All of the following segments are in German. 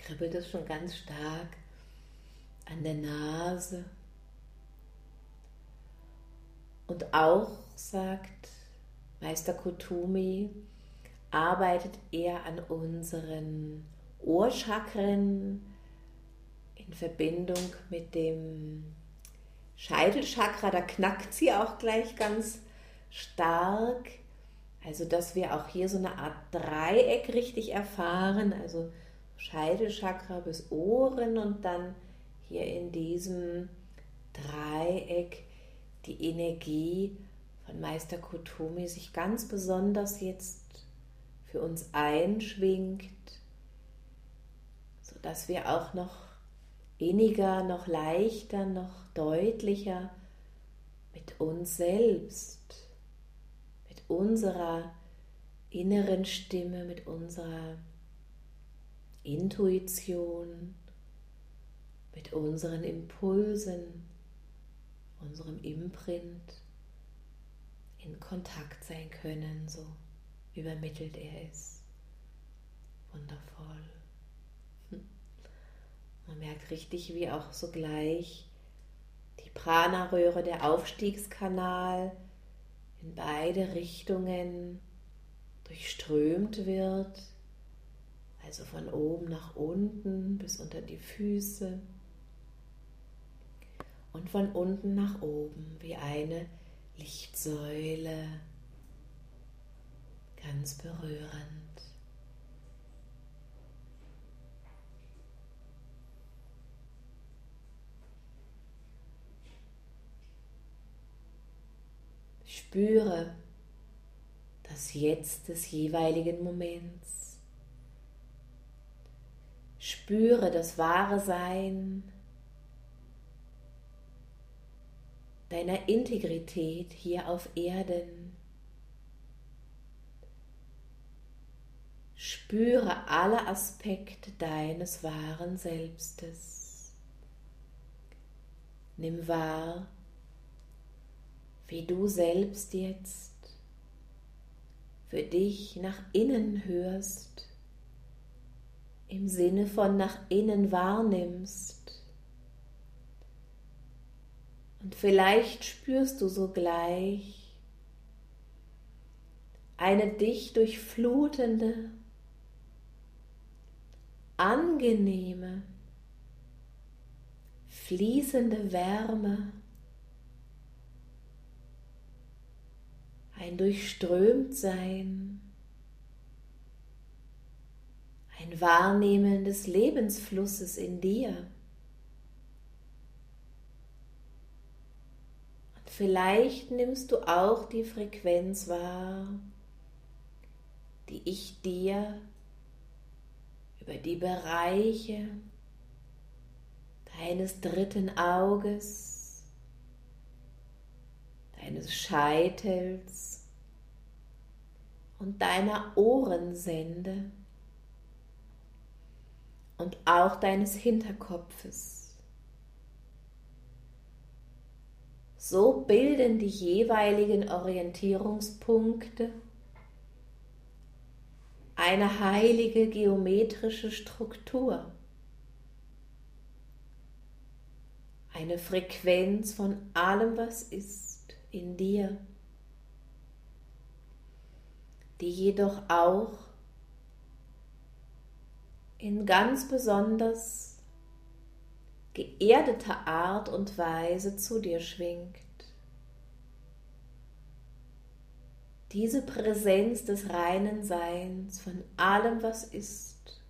kribbelt es schon ganz stark an der Nase. Und auch, sagt Meister Kuthumi, arbeitet er an unseren Ohrchakren in Verbindung mit dem Scheitelchakra. Da knackt sie auch gleich ganz stark. Also, dass wir auch hier so eine Art Dreieck richtig erfahren. Also Scheitelchakra bis Ohren und dann hier in diesem Dreieck die Energie von Meister Kuthumi sich ganz besonders jetzt für uns einschwingt, sodass wir auch noch inniger, noch leichter, noch deutlicher mit uns selbst, mit unserer inneren Stimme, mit unserer Intuition, mit unseren Impulsen, unserem Imprint in Kontakt sein können, so übermittelt er es. Wundervoll. Man merkt richtig, wie auch sogleich die Prana-Röhre, der Aufstiegskanal in beide Richtungen durchströmt wird, also von oben nach unten bis unter die Füße und von unten nach oben wie eine Lichtsäule, ganz berührend. Spüre das Jetzt des jeweiligen Moments. Spüre das wahre Sein deiner Integrität hier auf Erden. Spüre alle Aspekte deines wahren Selbstes. Nimm wahr, wie du selbst jetzt für dich nach innen hörst, im Sinne von nach innen wahrnimmst. Und vielleicht spürst du sogleich eine dich durchflutende, angenehme, fließende Wärme, ein Durchströmtsein, ein Wahrnehmen des Lebensflusses in dir. Und vielleicht nimmst du auch die Frequenz wahr, die ich dir über die Bereiche deines dritten Auges, deines Scheitels und deiner Ohren sende und auch deines Hinterkopfes. So bilden die jeweiligen Orientierungspunkte eine heilige geometrische Struktur, eine Frequenz von allem, was ist in dir, die jedoch auch in ganz besonders geerdeter Art und Weise zu dir schwingt. Diese Präsenz des reinen Seins von allem, was ist,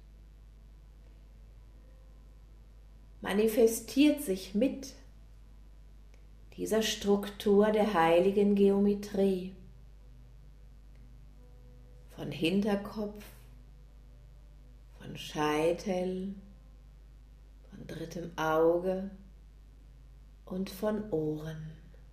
manifestiert sich mit dieser Struktur der heiligen Geometrie von Hinterkopf, von Scheitel, von drittem Auge und von Ohren.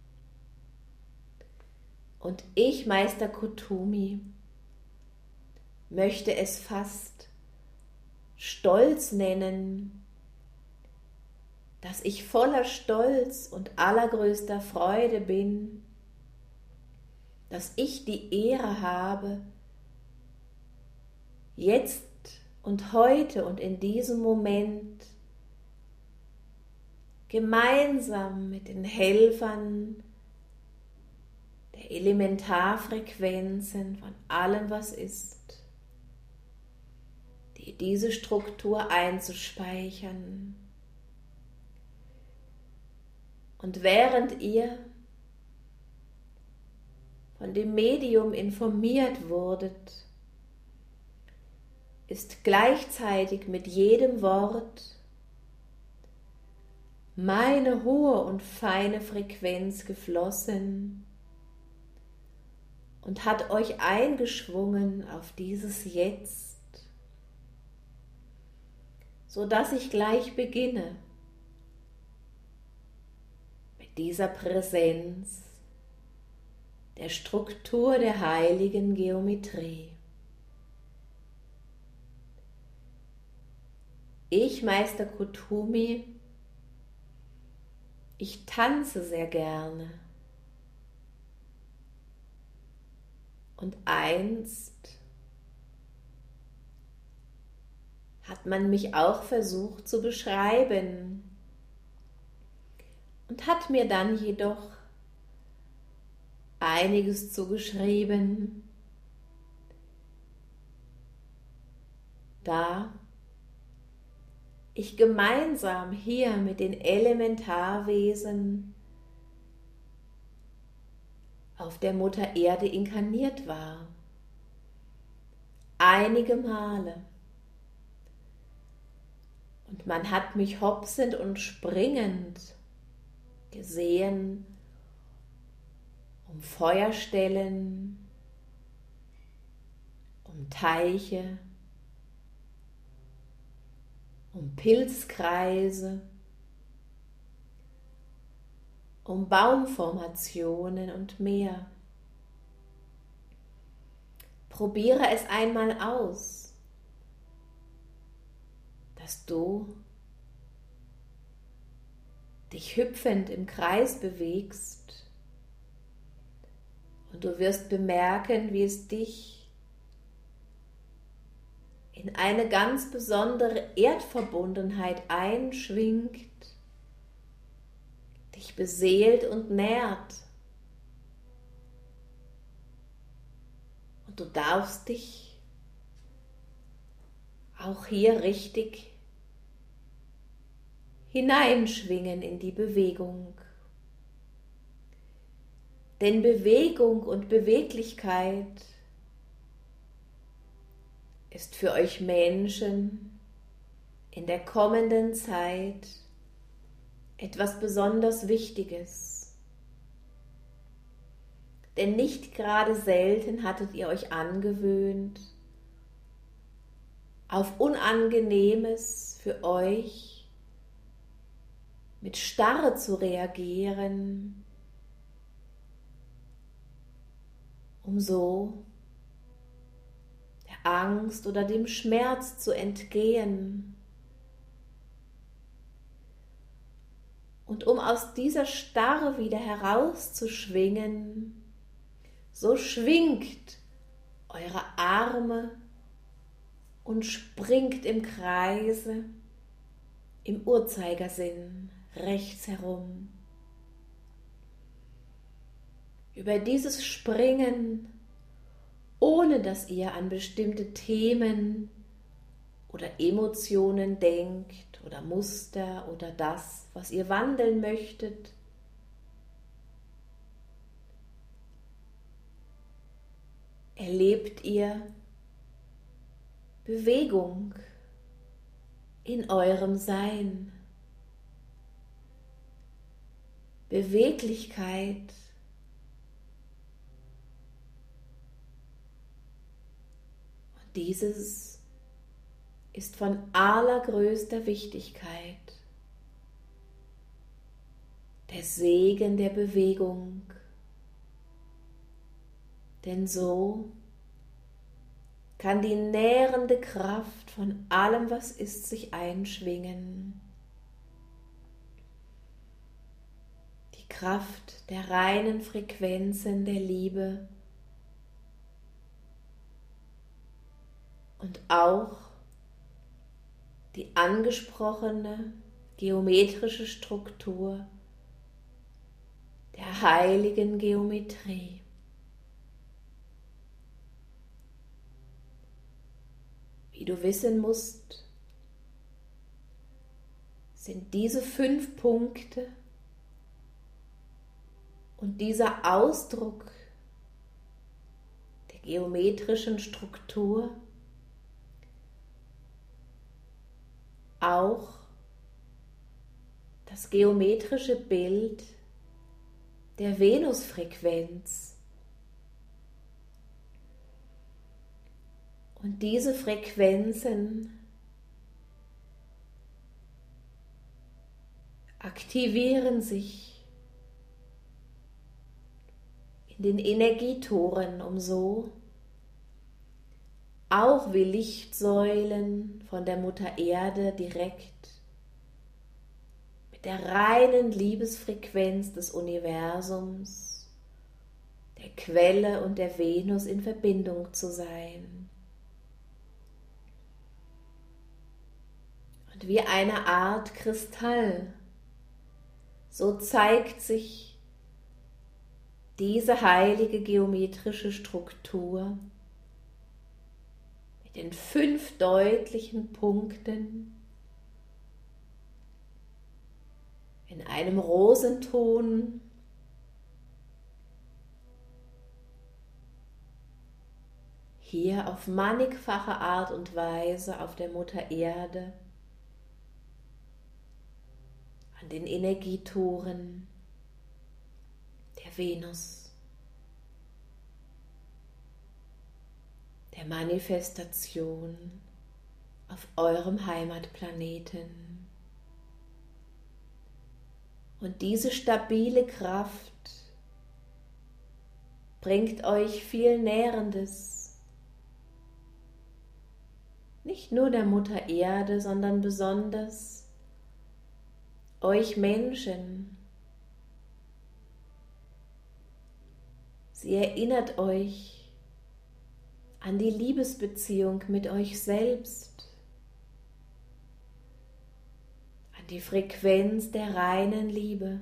Und ich, Meister Kuthumi, möchte es fast Stolz nennen, dass ich voller Stolz und allergrößter Freude bin, dass ich die Ehre habe, jetzt und heute und in diesem Moment gemeinsam mit den Helfern der Elementarfrequenzen von allem, was ist, diese Struktur einzuspeichern. Und während ihr von dem Medium informiert wurdet, ist gleichzeitig mit jedem Wort meine hohe und feine Frequenz geflossen und hat euch eingeschwungen auf dieses Jetzt, sodass ich gleich beginne mit dieser Präsenz der Struktur der heiligen Geometrie. Ich, Meister Kuthumi, ich tanze sehr gerne. Und einst hat man mich auch versucht zu beschreiben und hat mir dann jedoch einiges zugeschrieben, da ich gemeinsam hier mit den Elementarwesen auf der Mutter Erde inkarniert war. Einige Male. Und man hat mich hopsend und springend gesehen, um Feuerstellen, um Teiche, um Pilzkreise, um Baumformationen und mehr. Probiere es einmal aus, dass du dich hüpfend im Kreis bewegst und du wirst bemerken, wie es dich in eine ganz besondere Erdverbundenheit einschwingt, dich beseelt und nährt. Und du darfst dich auch hier richtig hineinschwingen in die Bewegung. Denn Bewegung und Beweglichkeit ist für euch Menschen in der kommenden Zeit etwas besonders Wichtiges. Denn nicht gerade selten hattet ihr euch angewöhnt, auf Unangenehmes für euch mit Starre zu reagieren, um so der Angst oder dem Schmerz zu entgehen. Und um aus dieser Starre wieder herauszuschwingen, so schwingt eure Arme und springt im Kreise, im Uhrzeigersinn, rechts herum. Über dieses Springen, ohne dass ihr an bestimmte Themen oder Emotionen denkt oder Muster oder das, was ihr wandeln möchtet, erlebt ihr Bewegung in eurem Sein, Beweglichkeit, und dieses ist von allergrößter Wichtigkeit. Der Segen der Bewegung, denn so kann die nährende Kraft von allem, was ist, sich einschwingen. Die Kraft der reinen Frequenzen der Liebe und auch die angesprochene geometrische Struktur der heiligen Geometrie. Wie du wissen musst, sind diese 5 Punkte und dieser Ausdruck der geometrischen Struktur auch das geometrische Bild der Venusfrequenz. Und diese Frequenzen aktivieren sich in den Energietoren, um so auch wie Lichtsäulen von der Mutter Erde direkt mit der reinen Liebesfrequenz des Universums, der Quelle und der Venus in Verbindung zu sein. Und wie eine Art Kristall, so zeigt sich diese heilige geometrische Struktur mit den 5 deutlichen Punkten in einem Rosenton, hier auf mannigfache Art und Weise auf der Mutter Erde, an den Energietoren der Venus, der Manifestation auf eurem Heimatplaneten. Und diese stabile Kraft bringt euch viel Nährendes, nicht nur der Mutter Erde, sondern besonders euch Menschen. Sie erinnert euch an die Liebesbeziehung mit euch selbst, an die Frequenz der reinen Liebe,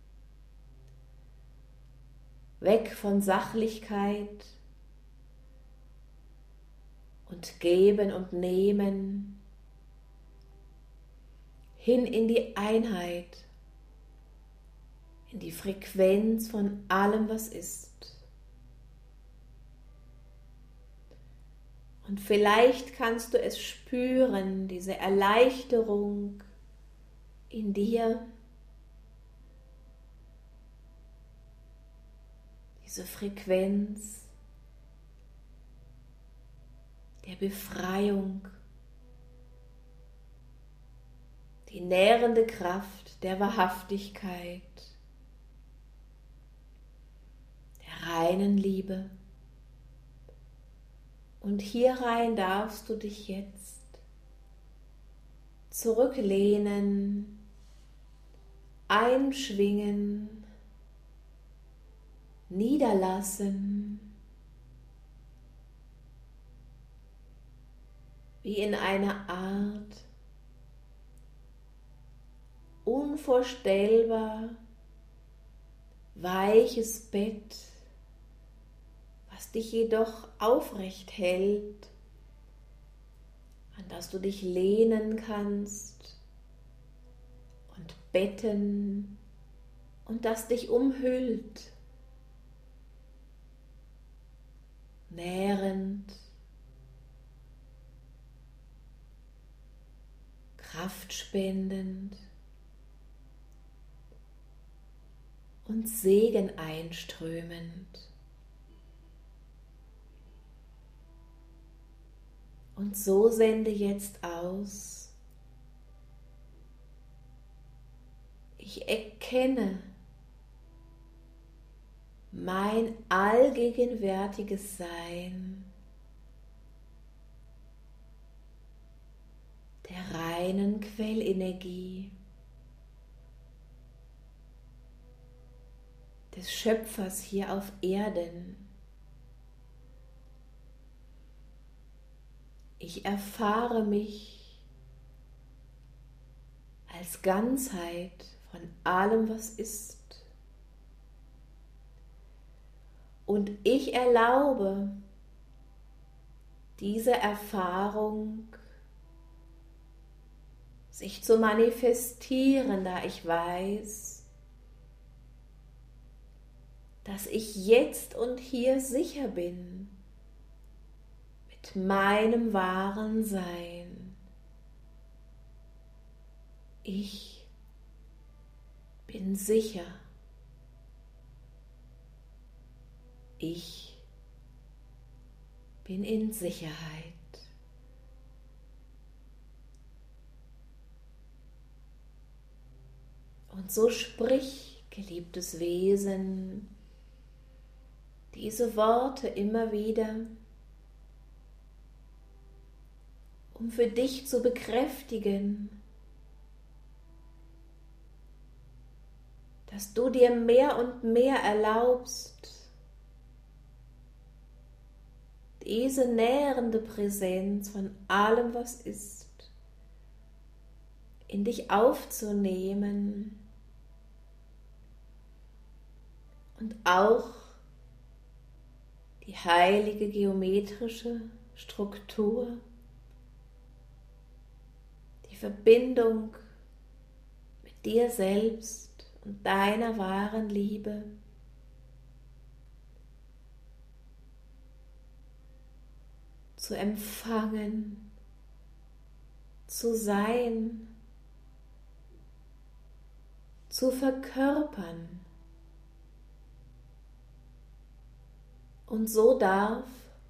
weg von Sachlichkeit und Geben und Nehmen, hin in die Einheit, in die Frequenz von allem, was ist. Und vielleicht kannst du es spüren, diese Erleichterung in dir, diese Frequenz der Befreiung, die nährende Kraft der Wahrhaftigkeit, der reinen Liebe. Und hierein darfst du dich jetzt zurücklehnen, einschwingen, niederlassen, wie in einer Art unvorstellbar weiches Bett, was dich jedoch aufrecht hält, an das du dich lehnen kannst und betten und das dich umhüllt, nährend, kraftspendend und Segen einströmend. Und so sende jetzt aus: Ich erkenne mein allgegenwärtiges Sein der reinen Quellenergie des Schöpfers hier auf Erden. Ich erfahre mich als Ganzheit von allem, was ist. Und ich erlaube diese Erfahrung sich zu manifestieren, da ich weiß, dass ich jetzt und hier sicher bin mit meinem wahren Sein. Ich bin sicher. Ich bin in Sicherheit. Und so sprich, geliebtes Wesen, diese Worte immer wieder, um für dich zu bekräftigen, dass du dir mehr und mehr erlaubst, diese nährende Präsenz von allem, was ist, in dich aufzunehmen und auch die heilige geometrische Struktur, die Verbindung mit dir selbst und deiner wahren Liebe zu empfangen, zu sein, zu verkörpern. Und so darf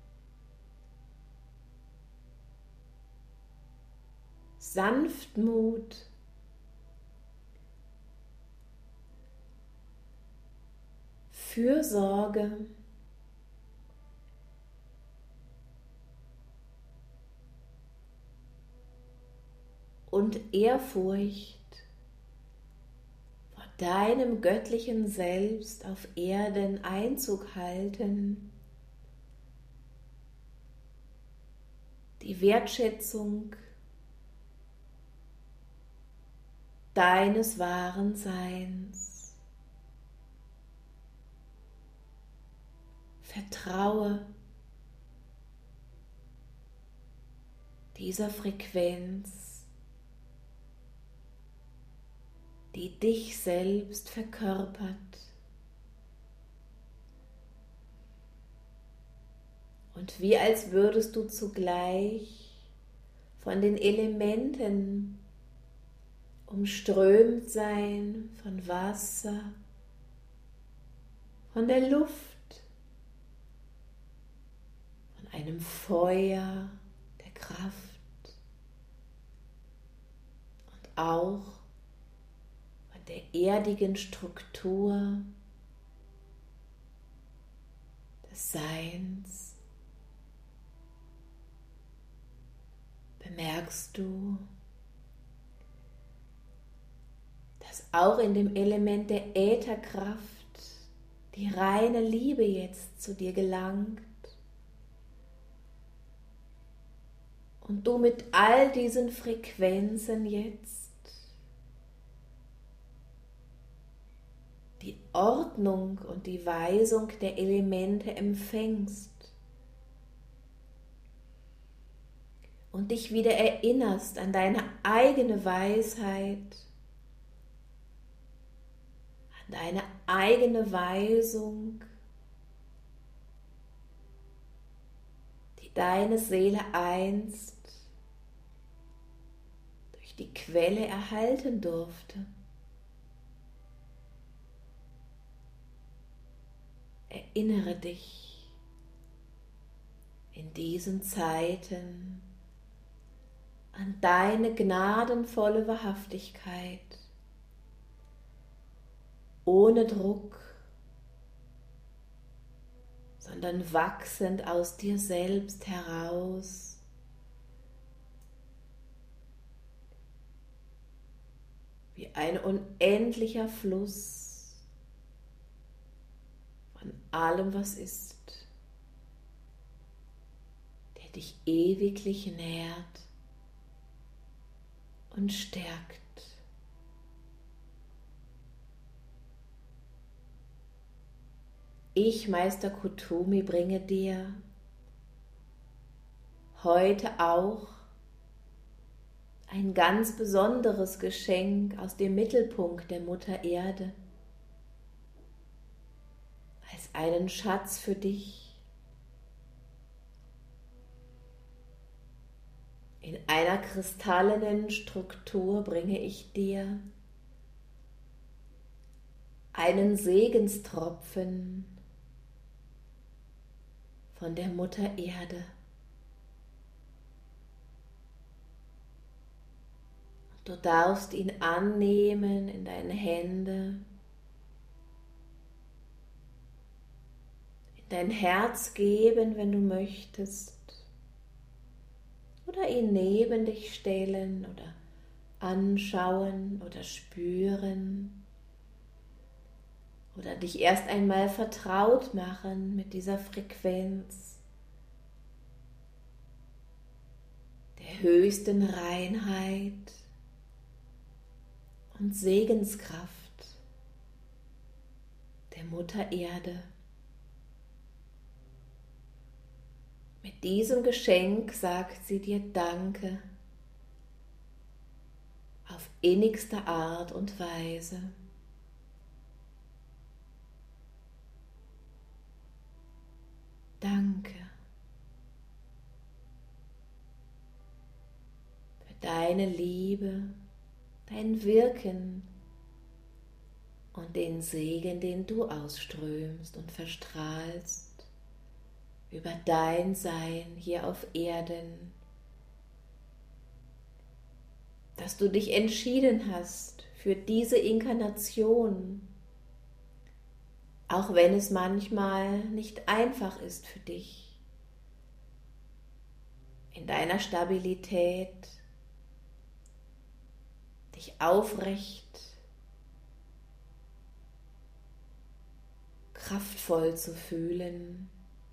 Sanftmut, Fürsorge und Ehrfurcht vor deinem göttlichen Selbst auf Erden Einzug halten, die Wertschätzung deines wahren Seins. Vertraue dieser Frequenz, die dich selbst verkörpert. Und wie als würdest du zugleich von den Elementen umströmt sein, von Wasser, von der Luft, von einem Feuer der Kraft und auch von der erdigen Struktur des Seins. Bemerkst du, dass auch in dem Element der Ätherkraft die reine Liebe jetzt zu dir gelangt und du mit all diesen Frequenzen jetzt die Ordnung und die Weisung der Elemente empfängst und dich wieder erinnerst an deine eigene Weisheit, an deine eigene Weisung, die deine Seele einst durch die Quelle erhalten durfte. Erinnere dich in diesen Zeiten an deine gnadenvolle Wahrhaftigkeit, ohne Druck, sondern wachsend aus dir selbst heraus. Wie ein unendlicher Fluss von allem, was ist, der dich ewiglich nährt und stärkt. Ich, Meister Kuthumi, bringe dir heute auch ein ganz besonderes Geschenk aus dem Mittelpunkt der Mutter Erde, als einen Schatz für dich. In einer kristallenen Struktur bringe ich dir einen Segenstropfen von der Mutter Erde. Du darfst ihn annehmen in deine Hände, in dein Herz geben, wenn du möchtest, oder ihn neben dich stellen oder anschauen oder spüren oder dich erst einmal vertraut machen mit dieser Frequenz der höchsten Reinheit und Segenskraft der Mutter Erde. Mit diesem Geschenk sagt sie dir Danke auf innigste Art und Weise. Danke für deine Liebe, dein Wirken und den Segen, den du ausströmst und verstrahlst über dein Sein hier auf Erden, dass du dich entschieden hast für diese Inkarnation, auch wenn es manchmal nicht einfach ist für dich, in deiner Stabilität dich aufrecht, kraftvoll zu fühlen.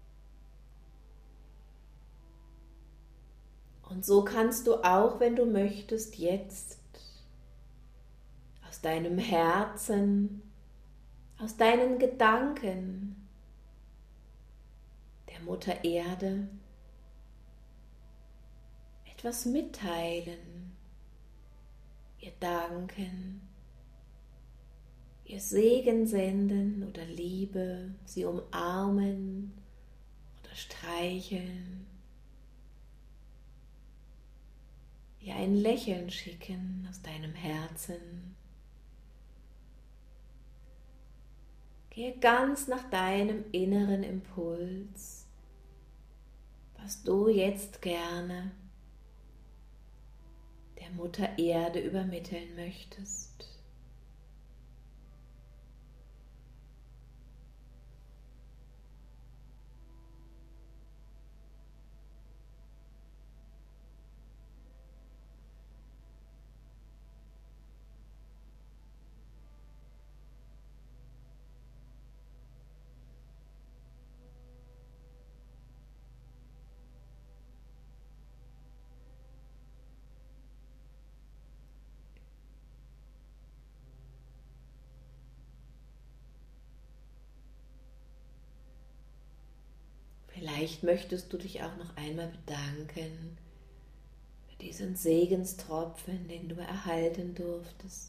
Und so kannst du auch, wenn du möchtest, jetzt aus deinem Herzen, aus deinen Gedanken der Mutter Erde etwas mitteilen, ihr danken, ihr Segen senden oder Liebe, sie umarmen oder streicheln, ihr ein Lächeln schicken aus deinem Herzen. Gehe ganz nach deinem inneren Impuls, was du jetzt gerne der Mutter Erde übermitteln möchtest. Vielleicht möchtest du dich auch noch einmal bedanken für diesen Segenstropfen, den du erhalten durftest.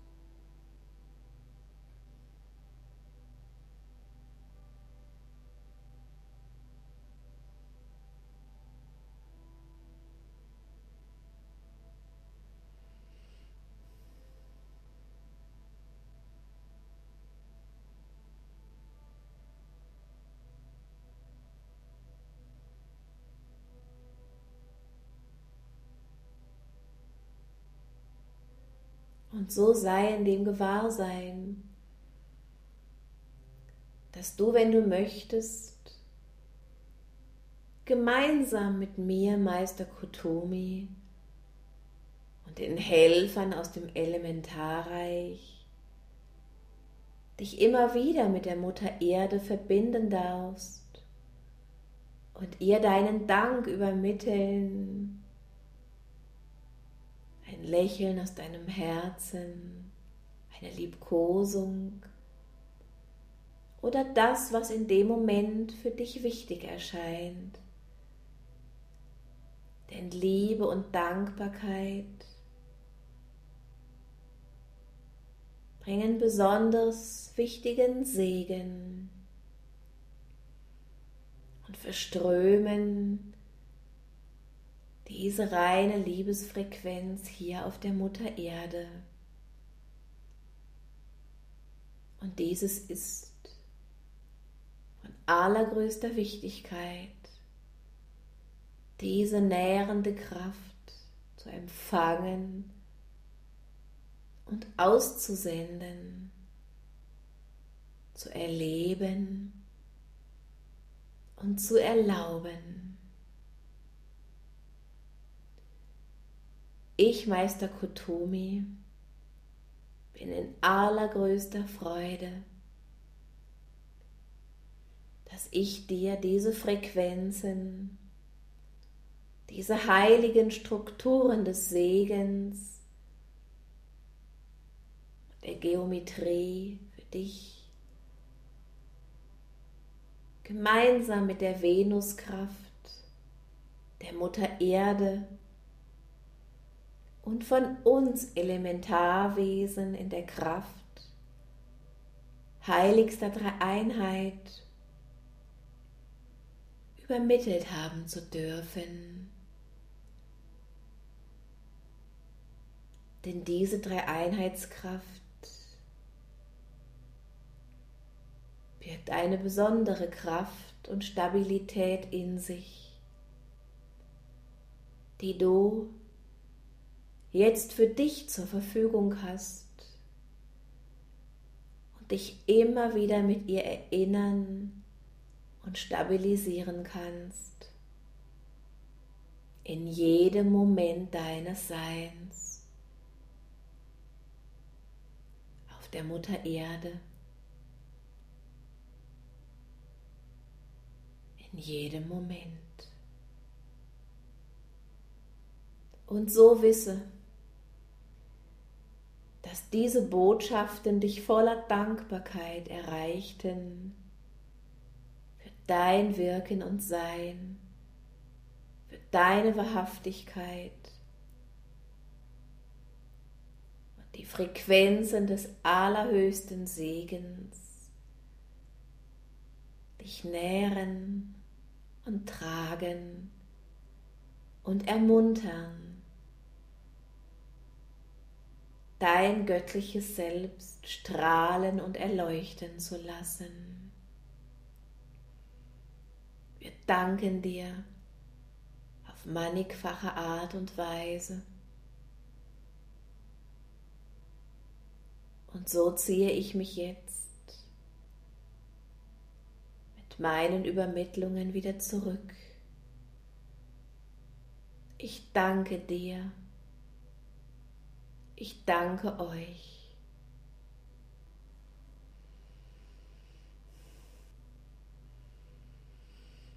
Und so sei in dem Gewahrsein, dass du, wenn du möchtest, gemeinsam mit mir, Meister Kuthumi, und den Helfern aus dem Elementarreich dich immer wieder mit der Mutter Erde verbinden darfst und ihr deinen Dank übermitteln, ein Lächeln aus deinem Herzen, eine Liebkosung oder das, was in dem Moment für dich wichtig erscheint. Denn Liebe und Dankbarkeit bringen besonders wichtigen Segen und verströmen diese reine Liebesfrequenz hier auf der Mutter Erde. Und dieses ist von allergrößter Wichtigkeit, diese nährende Kraft zu empfangen und auszusenden, zu erleben und zu erlauben. Ich, Meister Kuthumi, bin in allergrößter Freude, dass ich dir diese Frequenzen, diese heiligen Strukturen des Segens, der Geometrie für dich gemeinsam mit der Venuskraft, der Mutter Erde und von uns Elementarwesen in der Kraft heiligster Dreieinheit übermittelt haben zu dürfen. Denn diese Dreieinheitskraft birgt eine besondere Kraft und Stabilität in sich, die du jetzt für dich zur Verfügung hast und dich immer wieder mit ihr erinnern und stabilisieren kannst, in jedem Moment deines Seins, auf der Mutter Erde, in jedem Moment. Und so wisse, dass diese Botschaften dich voller Dankbarkeit erreichten für dein Wirken und Sein, für deine Wahrhaftigkeit und die Frequenzen des allerhöchsten Segens dich nähren und tragen und ermuntern, dein göttliches Selbst strahlen und erleuchten zu lassen. Wir danken dir auf mannigfache Art und Weise. Und so ziehe ich mich jetzt mit meinen Übermittlungen wieder zurück. Ich danke dir. Ich danke euch.